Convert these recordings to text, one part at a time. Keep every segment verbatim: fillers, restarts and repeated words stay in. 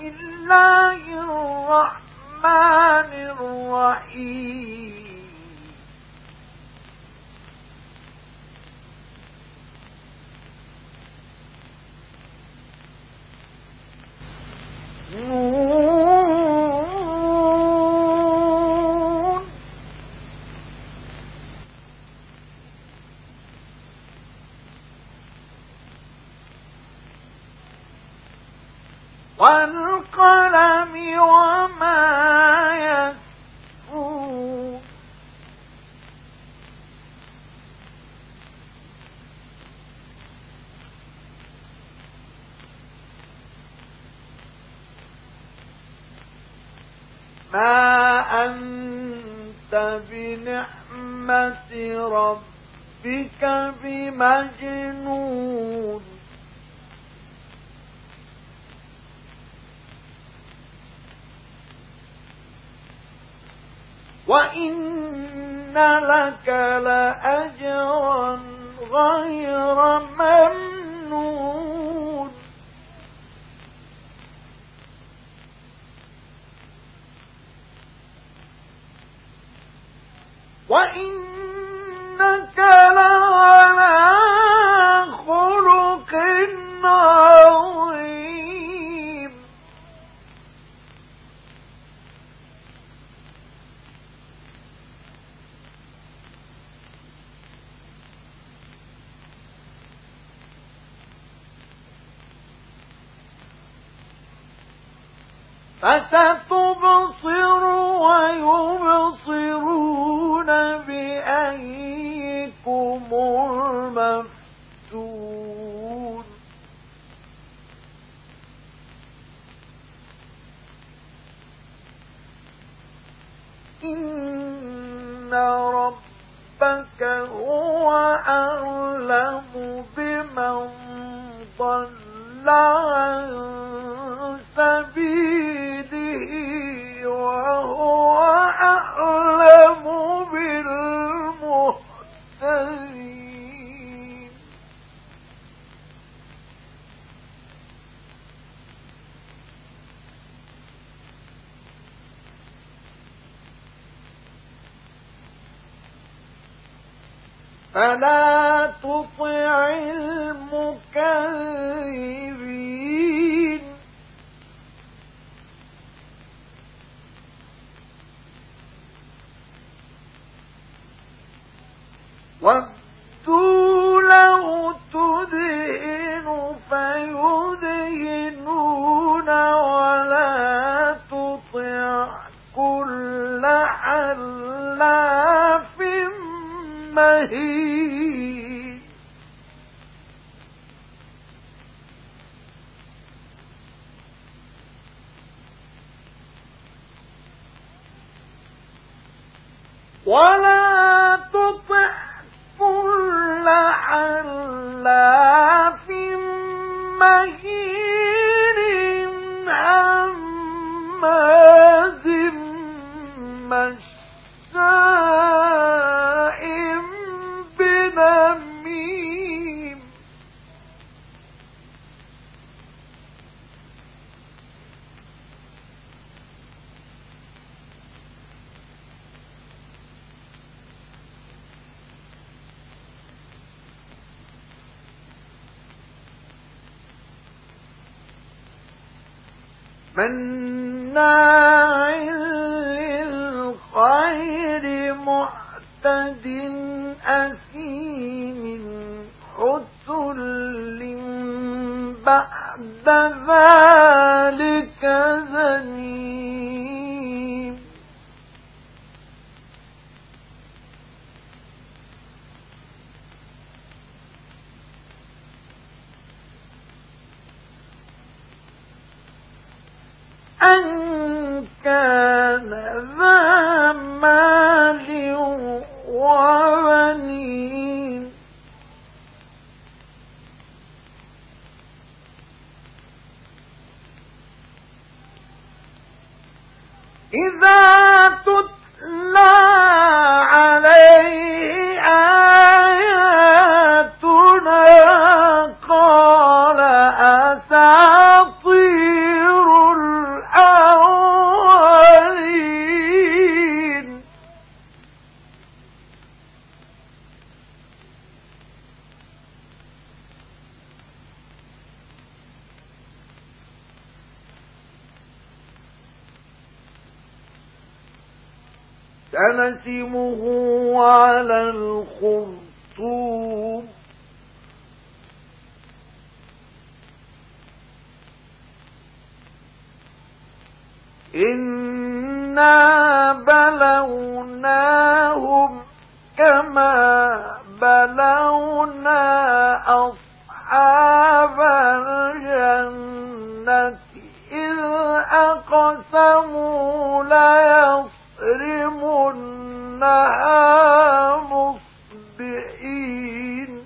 الله الرحمن الرحيم نون والقلم وما يسطرون ما أنت بنعمة ربك بمجنون وإن لك لأجرا غير ممنون وإنك لعلى خلق عظيم فستبصر ويبصرون بأيكم المفتون إن ربك هو أعلم بمن ضل عن سبيله وهو أعلم بالمهتدين فلا تطع المكذبين ودوا لو تدهن فيدهنون ولا تطع كل حلاف مهين ولا تطع كل حلاف مهين هماز مشاء بنميم مناع للخير معتد أثيم عتل بعد ذلك زنيم أن كان ذا مال وبنين إذا تتلى عليه آياتنا قال أساطير سنسمه على الخرطوم إنا بلوناهم كما بلونا أصحاب الجنة إذ أقسموا ليصرمنها مصبحين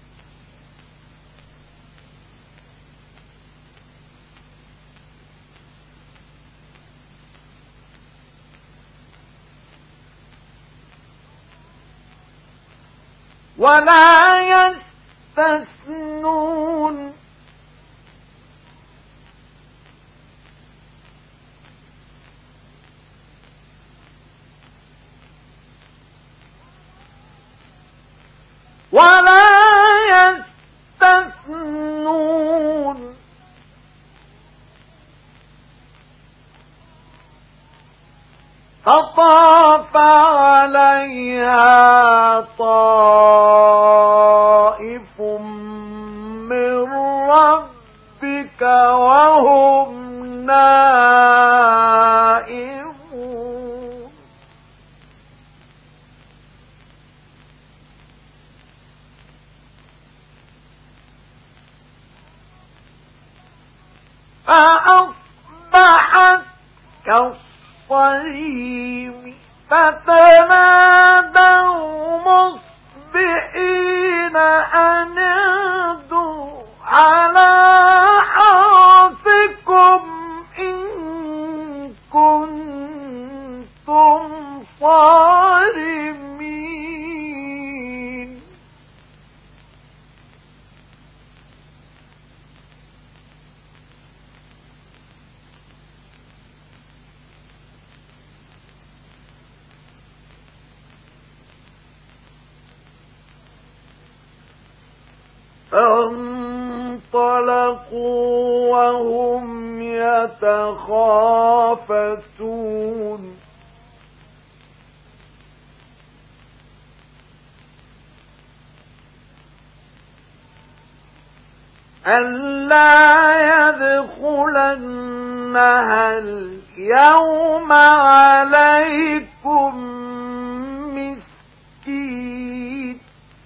ولا يستثنون ولا يستثنون فطاف عليها طائف من ربك وهم نائمون فأصبحت كالصريم فتنادوا مصبحين أن اغدوا على حرثكم إن كنتم صارمين فانطلقوا وهم يتخافتون ألا يدخلنها اليوم عليكم مسكين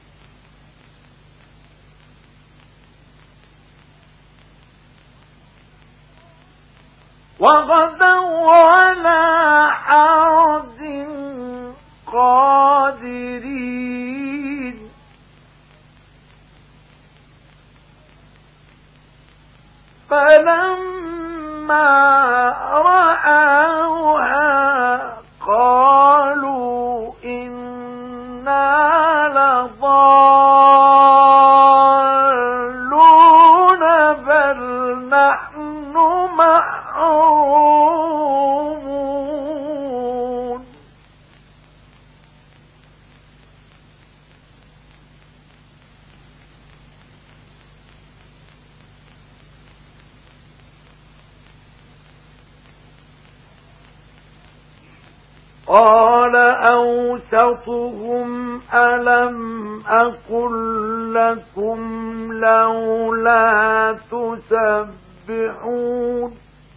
وغدوا على حرد قادرين فلما رأوها قالوا إنا لضالون بل نحن محرومون قال أوسطهم ألم أقل لكم لولا تسبحون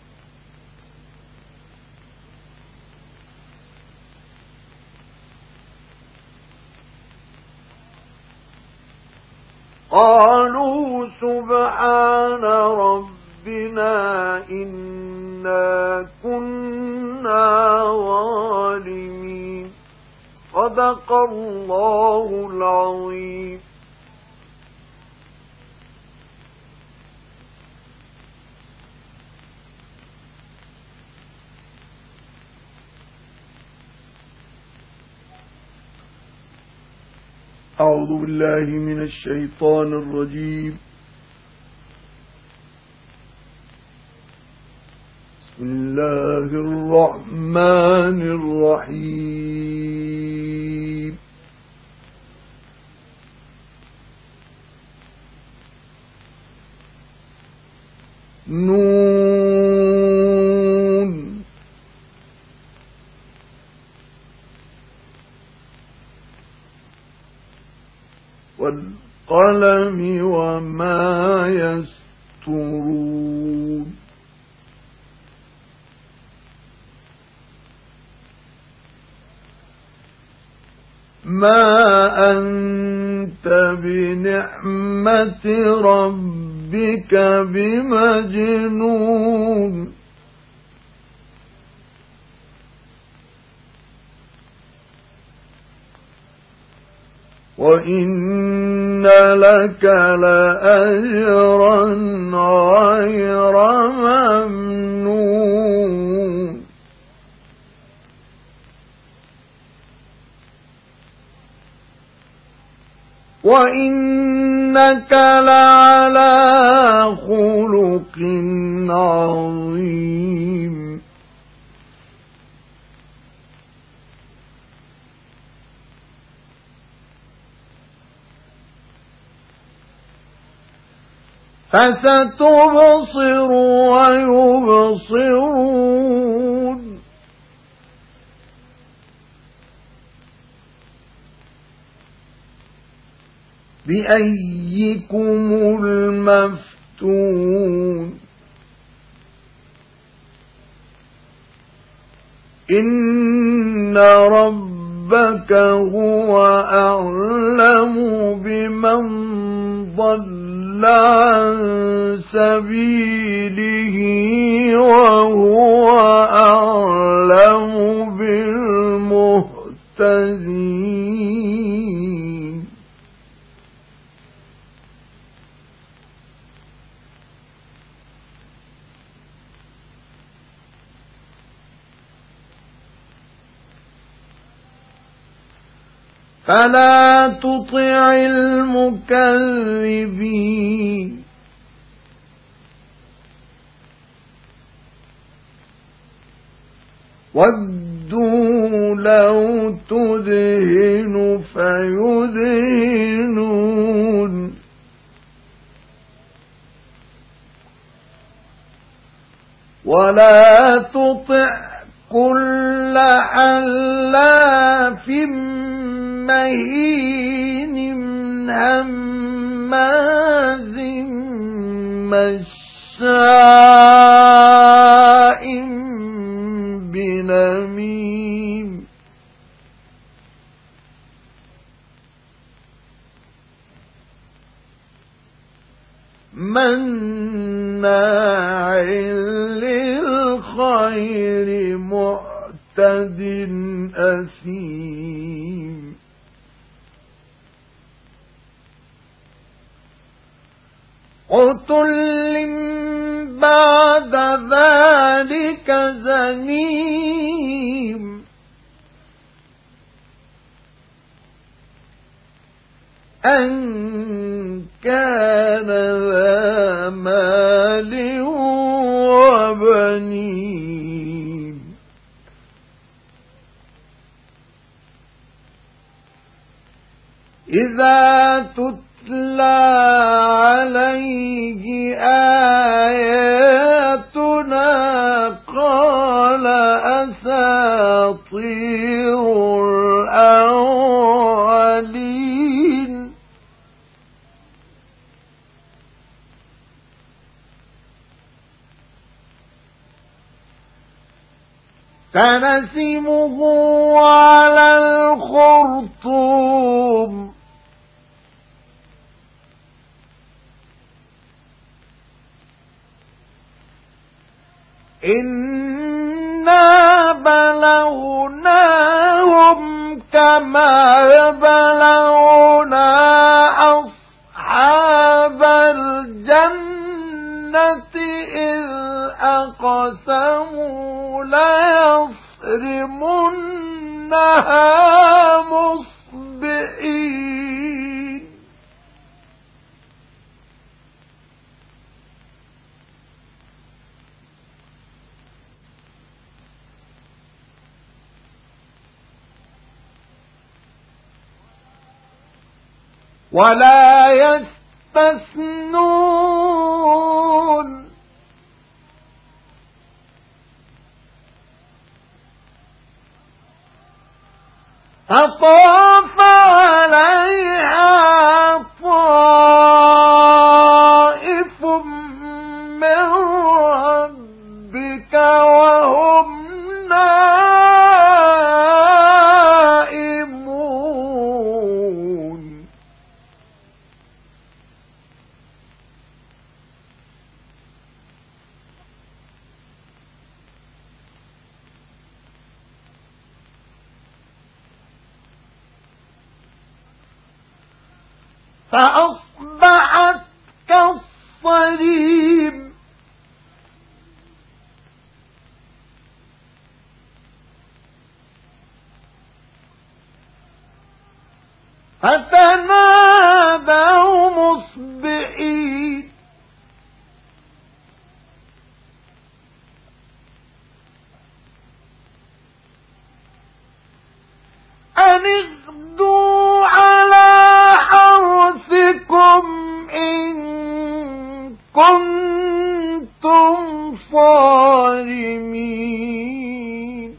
قالوا سبحان ربنا إنا كنا ظالمين صدق الله العظيم. أعوذ بالله من الشيطان الرجيم. بسم الله الرحمن الرحيم. نون والقلم وما يسطرون ما أنت بنعمة ربك بمجنون وإن لك لأجرا غير ممنون وإنك لعلى خلق عظيم فستبصر ويبصرون بأيكم المفتون إن ربك هو أعلم بمن ضل عن سبيله وهو أعلم بالمهتدين فلا تطع المكذبين ودوا لو تدهن فيدهنون ولا تطع كل حلاف مهين هماز مشاء بنميم مناع للخير معتد أثيم عتل بعد ذلك زنيم أن كان ذا مال وبنين إذا تتلى عليه آياتنا قال أساطير الأولين سنسمه على الخرطوم إنا بلوناهم كما بلونا أصحاب الجنة إذ أقسموا ليصرمنها مصبحين ولا يستثنون فطاف عليها فأصبحت كالصريم فتنادوا مصبحين أن اغدوا على حرثكم إن كنتم صارمين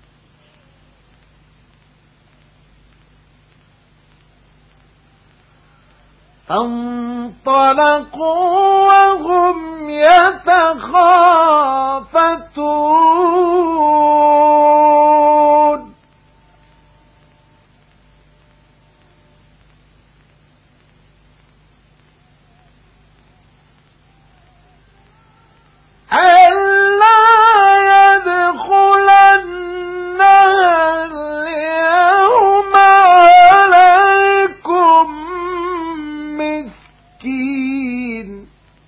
فانطلقوا وهم يتخافتون ألا يدخلنها اليوم عليكم مسكين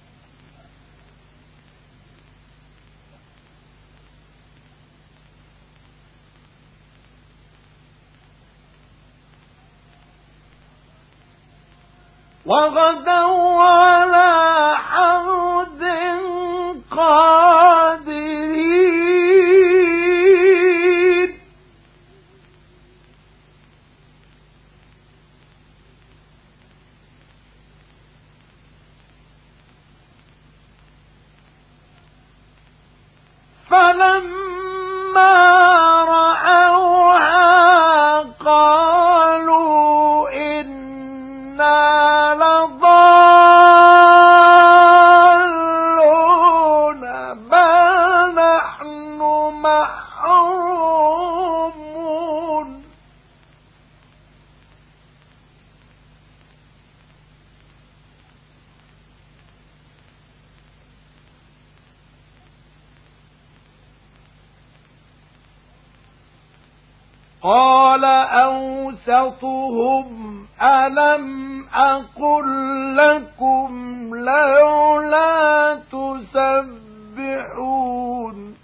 وغدوا على حرد قادرين فلما رأوها قالوا إنا لضالون بل نحن محرومون قال أوسطهم ألم أقل لكم لولا تسبحون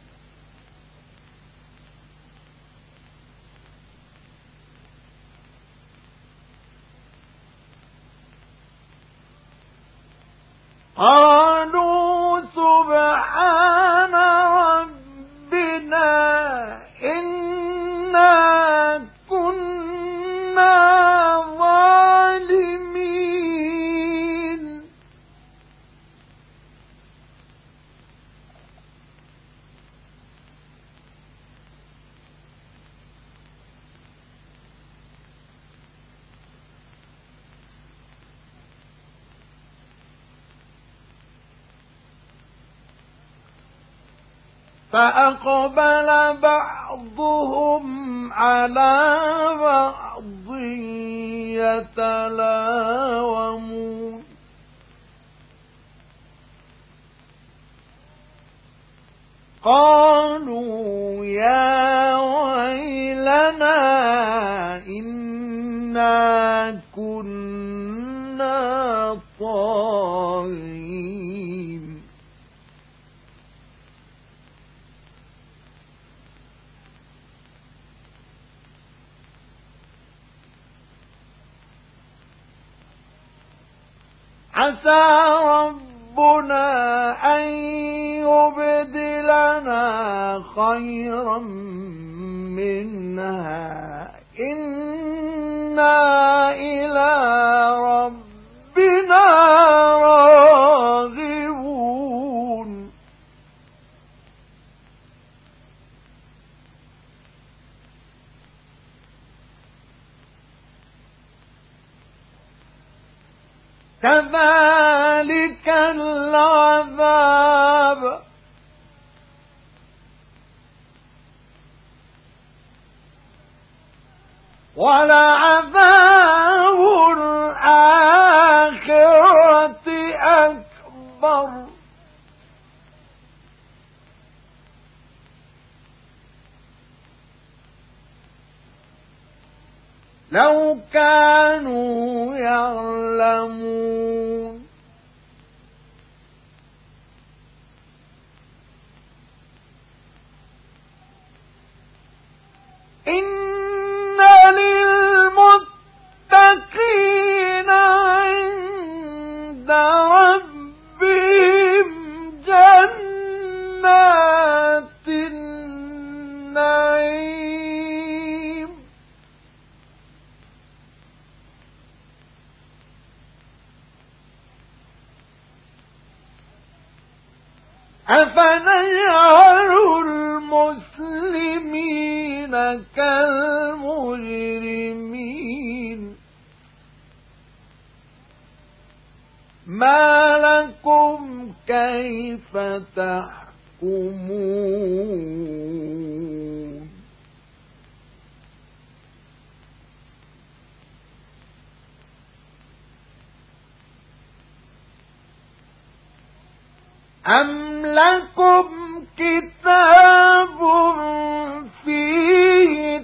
قالوا سبحان ربنا إنا كنا ظالمين فأقبل بعضهم على بعض يتلاومون قالوا يا ويلنا إنا كنا طاغين عسى ربنا أن يبدلنا خيرا منها إنا إلى ربنا راغبون كذلك العذاب ولعذاب الآخرة أكبر لو كانوا يعلمون إن للمتقين عند ربهم جنات النعيم أفنجعل المسلمين كالمجرمين ما لكم كيف تحكمون أم لكم كتاب فيه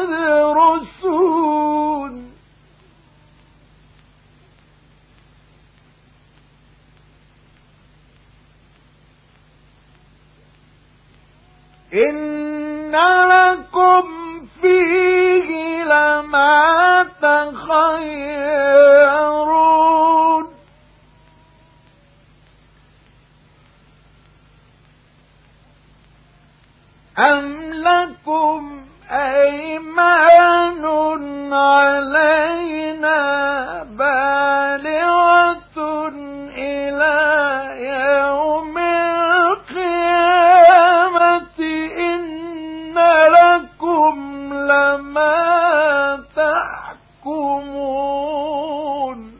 تدرسون إن لكم فيه لما تخيرون أم لكم أيمان علينا بالغة إلى يوم القيامة إن لكم لما تحكمون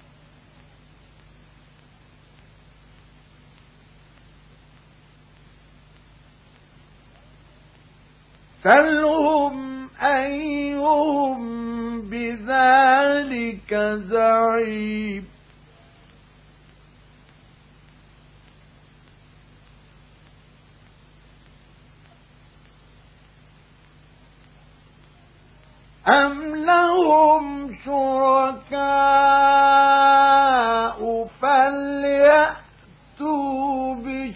سلهم أيهم بذلك زعيم أم لهم شركاء فليأتوا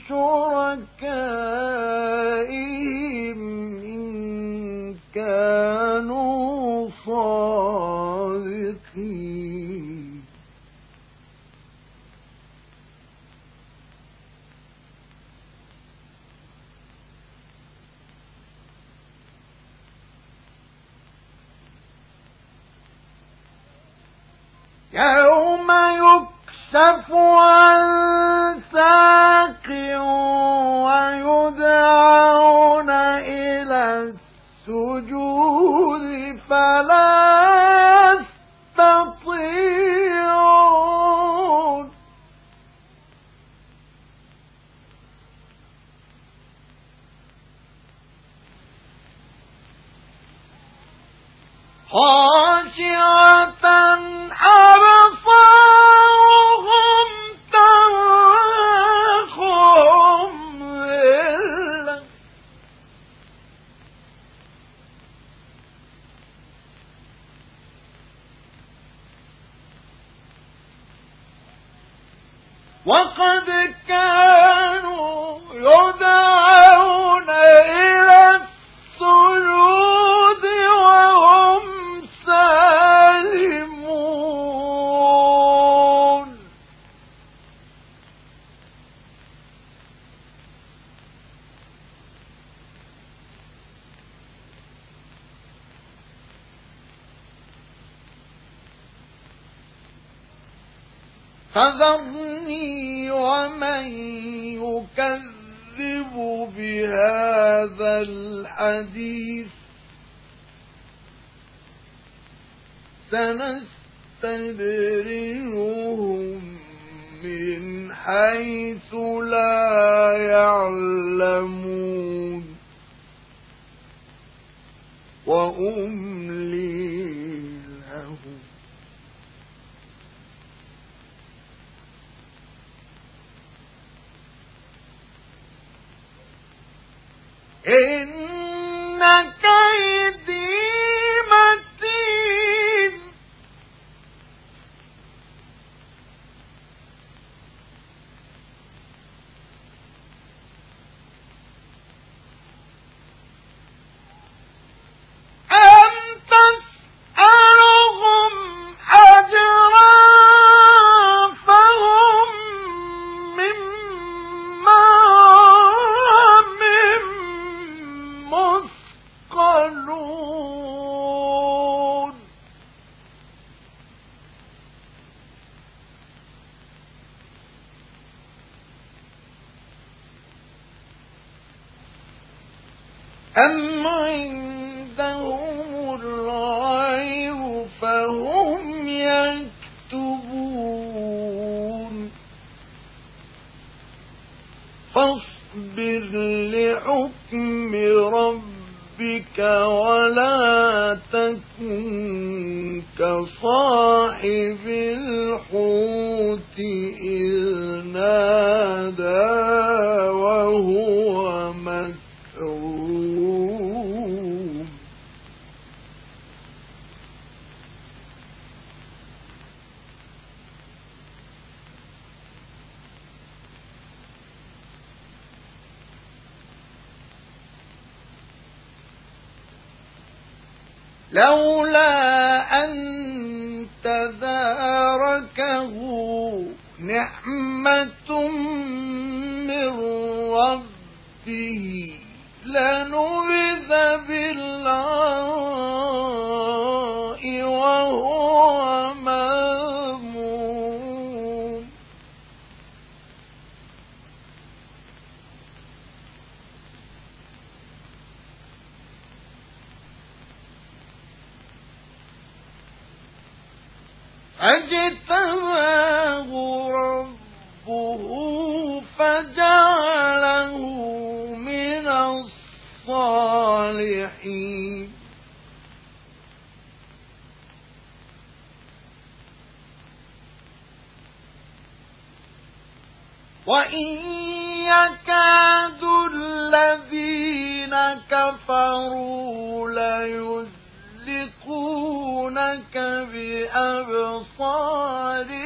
بشركائهم إن كانوا صادقين يوم يكشف عن ساق ويدعون إلى السجود فلا يستطيعون خاشعة أبصارهم ترهقهم ذلة وقد كانوا يدعون إلى السجود وهم سالمون فذرني ومن يكذب بهذا الحديث سنستدرجهم من حيث لا يعلمون وأملي لهم إن كيدي متين أم عندهم الغيب فهم يكتبون فاصبر لحكم ربك ولا تكن كصاحب الحوت إذ نادى وهو مكظوم لولا أن تداركه نعمة من ربه لنبذ بالعراء وهو مذموم فاجتباه ربه فجعله من الصالحين وإن يكاد الذين كفروا ليزلقونك بأبصارهم